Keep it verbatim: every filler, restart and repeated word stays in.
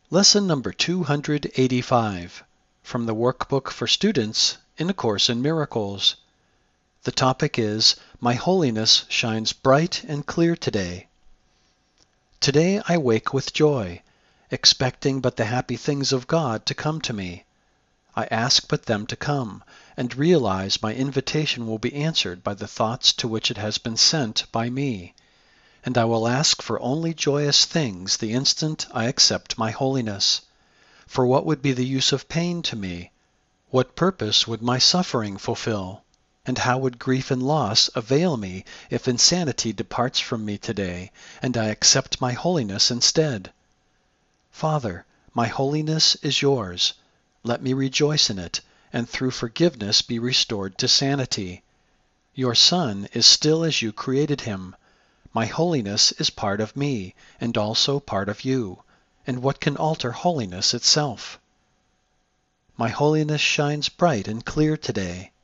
Lesson number two hundred eighty-five from the Workbook for Students in A Course in Miracles. The topic is, My Holiness Shines Bright and Clear Today. Today I wake with joy, expecting but the happy things of God to come to me. I ask but them to come, and realize my invitation will be answered by the thoughts to which it has been sent by me. And I will ask for only joyous things the instant I accept my holiness. For what would be the use of pain to me? What purpose would my suffering fulfill? And how would grief and loss avail me if insanity departs from me today, and I accept my holiness instead? Father, my holiness is yours. Let me rejoice in it, and through forgiveness be restored to sanity. Your Son is still as you created him. My holiness is part of me, and also part of you. And what can alter holiness itself? My holiness shines bright and clear today.